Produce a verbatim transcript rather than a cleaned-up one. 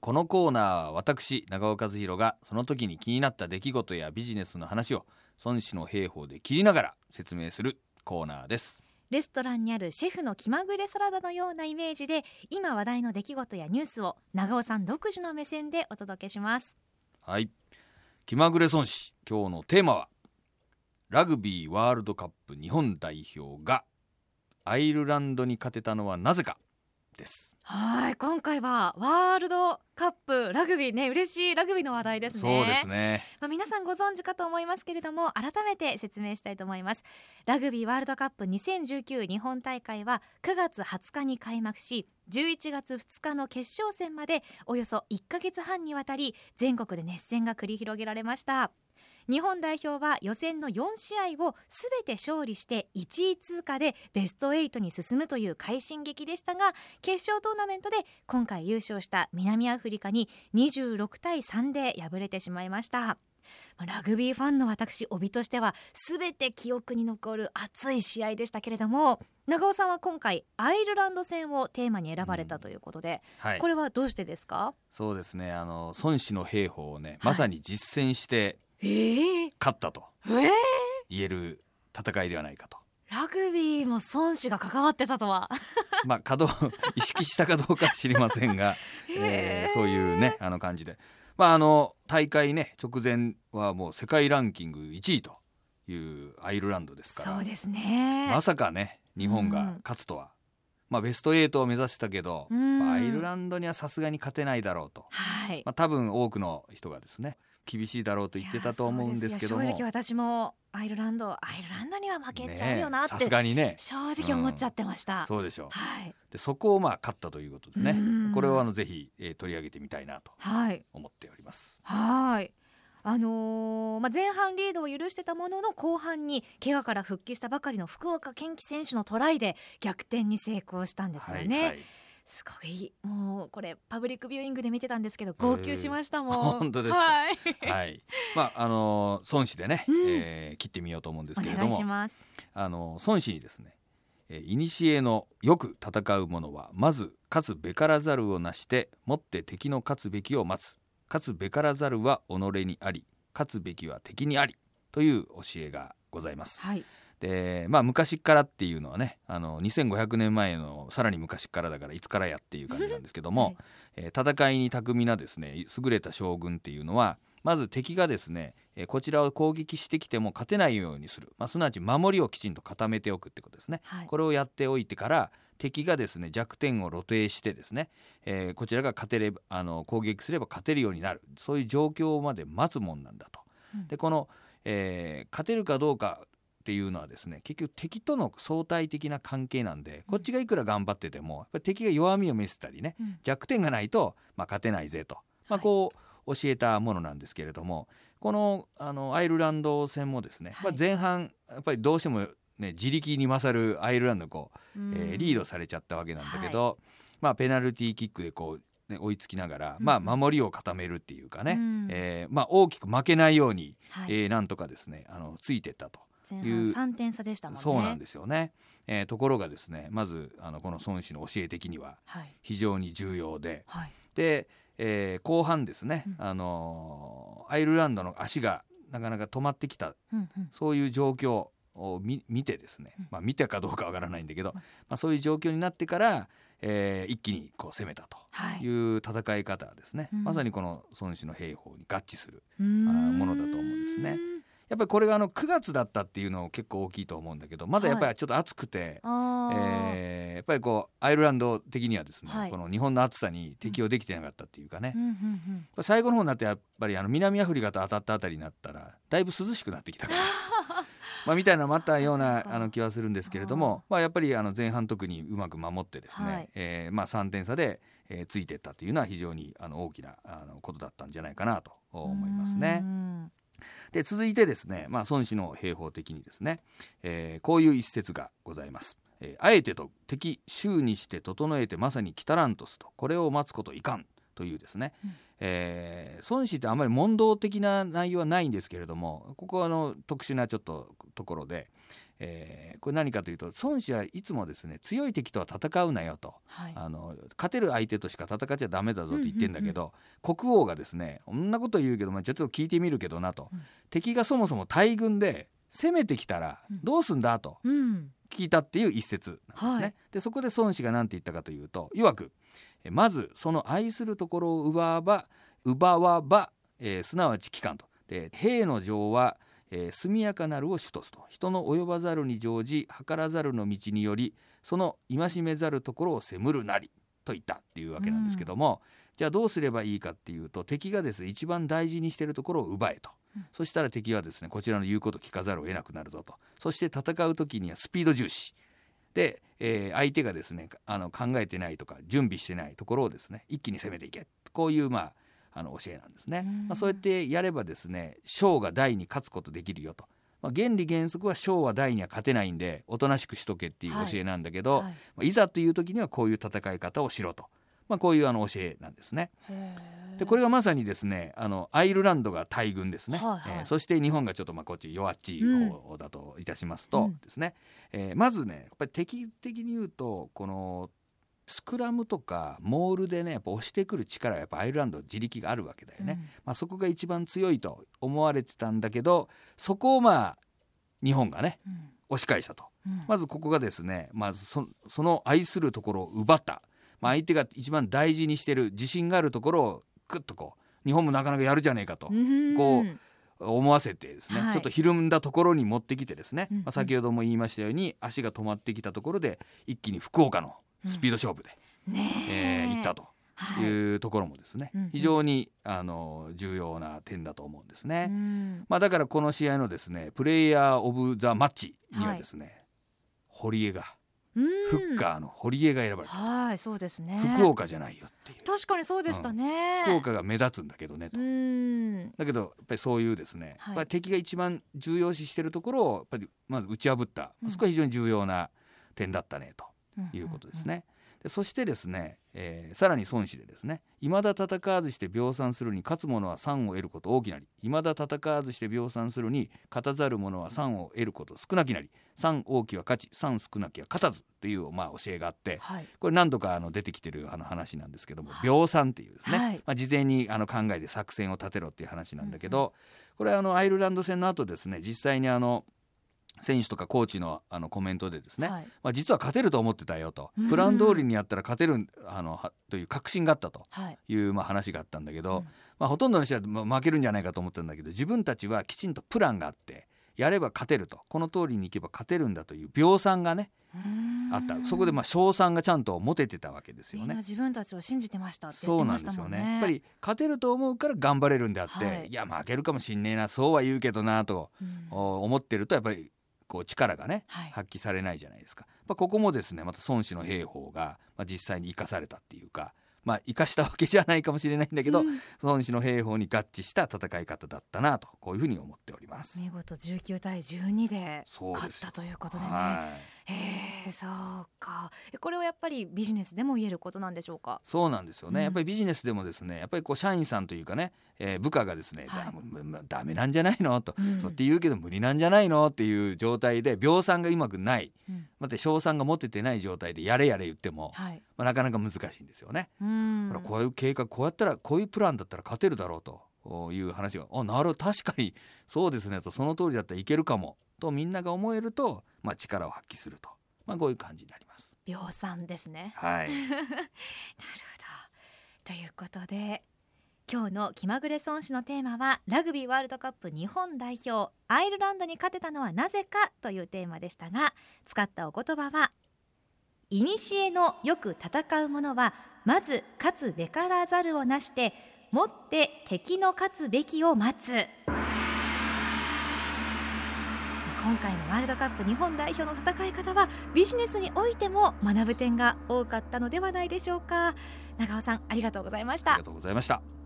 このコーナーは私長尾和弘がその時に気になった出来事やビジネスの話を孫子の兵法で切りながら説明するコーナーです。 レストランにあるシェフの気まぐれサラダのようなイメージで今話題の出来事やニュースを長尾さん独自の目線でお届けします。 はい、気まぐれ孫子、今日のテーマはラグビーワールドカップ日本代表がアイルランドに勝てたのはなぜかです。 はい、今回はワールドカップラグビーね、嬉しいラグビーの話題ですね。 そうですね、 まあ、皆さんご存知かと思いますけれども改めて説明したいと思います。ラグビーワールドカップにせんじゅうきゅう日本大会はくがつはつかに開幕しじゅういちがつふつかの決勝戦までおよそいっかげつはんにわたり全国で熱戦が繰り広げられました。日本代表は予選のよんしあいをすべて勝利していちい通過でベストはちに進むという快進撃でしたが、決勝トーナメントで今回優勝した南アフリカににじゅうろくたいさんで敗れてしまいました。ラグビーファンの私帯としてはすべて記憶に残る熱い試合でしたけれども、長尾さんは今回アイルランド戦をテーマに選ばれたということで、うん、はい、これはどうしてですか？ そうですね、あの孫子の兵法をね、まさに実践して、はい、えー、勝ったと言える戦いではないかと。 ラグビーも孫子が関わってたとはまあ稼働意識したかどうかは知りませんが、えー、そういうねあの感じで、まあ、あの大会ね直前はもう世界ランキングいちいというアイルランドですから、 そうですね、 まさかね日本が勝つとは、うん、まあ、ベストはちを目指したけど、うん、アイルランドにはさすがに勝てないだろうと、はい、まあ、多分多くの人がですね厳しいだろうと言ってたと思うんですけども、 正直私もアイルランドアイルランドには負けちゃうよなって、 さすがにね正直思っちゃってました、 うん、そうでしょう、 はい、 でそこをまあ勝ったということでね、これをあのぜひ、えー、取り上げてみたいなと思っております。 はい、はい、あのーまあ、前半リードを許してたものの後半に怪我から復帰したばかりの福岡堅樹選手のトライで逆転に成功したんですよね、はいはい、すごい、もうこれパブリックビューイングで見てたんですけど号泣しましたもん。 本当ですか、はい、はい、まああの孫子でね、うん、えー、切ってみようと思うんですけれども、お願いします。あの孫子にですね、いにしえのよく戦う者はまず勝つべからざるをなしてもって敵の勝つべきを待つ、勝つべからざるは己にあり、勝つべきは敵にありという教えがございます、はい、でまあ、昔からっていうのはねあのにせんごひゃくねんまえのさらに昔からだからいつからやっていう感じなんですけども、はい、えー、戦いに巧みなですね優れた将軍っていうのはまず敵がですね、えー、こちらを攻撃してきても勝てないようにする、まあ、すなわち守りをきちんと固めておくってことですね、はい、これをやっておいてから敵がですね弱点を露呈してですね、えー、こちらが勝てればあの攻撃すれば勝てるようになる、そういう状況まで待つもんなんだと、うん、でこの、えー、勝てるかどうかっていうのはですね結局敵との相対的な関係なんで、こっちがいくら頑張っててもやっぱり敵が弱みを見せたりね、うん、弱点がないと、まあ、勝てないぜと、まあ、こう教えたものなんですけれども、はい、この、あのアイルランド戦もですね、はい、まあ、前半やっぱりどうしてもね、自力に勝るアイルランドにこう、えー、リードされちゃったわけなんだけど、はい、まあ、ペナルティーキックでこう、ね、追いつきながら、うん、まあ、守りを固めるっていうかね、うん、えーまあ、大きく負けないように、はい、えー、なんとかですねあのついていったという前半さんてん差でしたもんね。 そうなんですよね、えー、ところがですねまずあのこの孫子の教え的には非常に重要で、はい、で、えー、後半ですね、うん、あのー、アイルランドの足がなかなか止まってきた、うんうん、そういう状況を 見, 見てですね、まあ、見たかどうかわからないんだけど、まあ、そういう状況になってから、えー、一気にこう攻めたという戦い方ですね、はい、まさにこの孫子の兵法に合致する、うん、ものだと思うんですね。やっぱりこれがあのくがつだったっていうの結構大きいと思うんだけど、まだやっぱりちょっと暑くて、はい、えー、やっぱりこうアイルランド的にはですね、はい、この日本の暑さに適応できてなかったっていうかね、うんうんうんうん、最後の方になってやっぱりあの南アフリカと当たったあたりになったらだいぶ涼しくなってきたからまあみたいなのもあったようなあの気はするんですけれども、まあ、やっぱりあの前半特にうまく守ってですね、はい、えーまあ、さんてん差で、えー、ついていったというのは非常にあの大きなあのことだったんじゃないかなと思いますね。で続いてですね、まあ、孫子の兵法的にですね、えー、こういう一節がございます。えー、あえてと敵衆にして整えてまさに来たらんとすと、これを待つこといかんというですね、うん、えー、孫子ってあまり問答的な内容はないんですけれども、ここはあの特殊なちょっとところで、 えー、これ何かというと孫子はいつもですね強い敵とは戦うなよと、はい、あの勝てる相手としか戦っちゃダメだぞと言ってんだけど、うんうんうん、国王がですねこんなこと言うけど、まあ、ちょっと聞いてみるけどなと、うん、敵がそもそも大軍で攻めてきたらどうすんだと聞いたっていう一節なんですね、はい、でそこで孫子が何て言ったかというと、曰くまずその愛するところを奪わば奪わば、えー、すなわち帰還と。で兵の情は、えー、速やかなるを主とすと。人の及ばざるに乗じ図らざるの道によりその戒めざるところを責るなりと言ったっていうわけなんですけども、うん、じゃあどうすればいいかっていうと、敵がですね一番大事にしているところを奪えと、うん、そしたら敵はですねこちらの言うことを聞かざるを得なくなるぞと。そして戦う時にはスピード重視で、えー、相手がですねあの考えてないとか準備してないところをですね一気に攻めていけ、こういうまああの教えなんですね。まあ、そうやってやればですね小が大に勝つことできるよと。まあ、原理原則は小は大には勝てないんでおとなしくしとけっていう教えなんだけど、はいはい、まあ、いざという時にはこういう戦い方をしろと、まあ、こういうあの教えなんですね。でこれがまさにですねあのアイルランドが大軍ですね、はいはい、えー、そして日本がちょっとまあこっち弱っちい方だといたしますとですね、うん、えー、まずねやっぱり敵的に言うとこのスクラムとかモールでねやっぱ押してくる力はやっぱアイルランド自力があるわけだよね、うん、まあ、そこが一番強いと思われてたんだけど、そこをまあ日本がね、うん、押し返したと、うん、まずここがですねまず そ, その愛するところを奪った、まあ、相手が一番大事にしてる自信があるところをグッとこう日本もなかなかやるじゃねえかと、うん、こう思わせてですね、はい、ちょっとひるんだところに持ってきてですね、うんうん、まあ、先ほども言いましたように足が止まってきたところで一気に福岡のスピード勝負で、うん、ねえー、いったというところもですね、はい、非常にあの重要な点だと思うんですね、うん、まあ、だからこの試合のですねプレイヤーオブザマッチにはですね、はい、堀江がフッカーの堀江が選ばれた、 はい、そうですね、 福岡じゃないよっていう。 確かにそうでしたね、 うん、福岡が目立つんだけどねと。うん、だけどやっぱりそういうですね、はい、やっぱり敵が一番重要視しているところをやっぱりまず打ち破った、うん、そこは非常に重要な点だったねということですね、うんうんうん。でそしてですね、えー、さらに孫子でですね、未だ戦わずして鋲散するに勝つ者は賛を得ること大きなり、未だ戦わずして鋲散するに勝たざる者は賛を得ること少なきなり、賛大きは勝ち賛少なきは勝たずという、まあ、教えがあって、はい、これ何度かあの出てきてるあの話なんですけども、鋲散っていうですね、はい、まあ、事前にあの考えて作戦を立てろっていう話なんだけど、うんうん、これはあのアイルランド戦の後ですね、実際にあの選手とかコーチ の, あのコメントでですね、はい、まあ、実は勝てると思ってたよと、プラン通りにやったら勝てるあのという確信があったという、まあ、話があったんだけど、うん、まあ、ほとんどの人は負けるんじゃないかと思ってるんだけど、自分たちはきちんとプランがあってやれば勝てると、この通りにいけば勝てるんだという鋲散がねあった。そこでまあ勝算がちゃんと持ててたわけですよね。 みんな自分たちを信じてましたって言ってましたもんね。そうなんですよね。やっぱり勝てると思うから頑張れるんであって、はい、いや負けるかもしんねえなそうは言うけどなと、うん、思ってるとやっぱりこう力がね、はい、発揮されないじゃないですか。まあ、ここもですねまた孫子の兵法が、まあ、実際に生かされたっていうか、まあ、生かしたわけじゃないかもしれないんだけど、うん、孫子の兵法に合致した戦い方だったなと、こういうふうに思っております。 見事じゅうきゅうたいじゅうにで勝ったということでね。へー、そうか。これはやっぱりビジネスでも言えることなんでしょうか。 そうなんですよね、うん、やっぱりビジネスでもですねやっぱりこう社員さんというかね、えー、部下がですね、はい、だ, ダメなんじゃないのと、うん、そうって言うけど無理なんじゃないのっていう状態で鋲散がうまくない、うん、また勝算が持ててない状態でやれやれ言っても、はい、まあ、なかなか難しいんですよね。うん、ほらこういう計画こうやったらこういうプランだったら勝てるだろうという話が、あ、なるほど確かにそうですねと、その通りだったらいけるかもとみんなが思えると、まあ、力を発揮すると、まあ、こういう感じになります。 鋲散ですね。 はい。なるほど。 ということで今日の気まぐれ孫子のテーマはラグビーワールドカップ日本代表アイルランドに勝てたのはなぜかというテーマでしたが、使ったお言葉は、いにしえのよく戦う者はまず勝つべからざるをなしてもって敵の勝つべきを待つ。今回のワールドカップ日本代表の戦い方はビジネスにおいても学ぶ点が多かったのではないでしょうか。長尾さん、ありがとうございました。 ありがとうございました。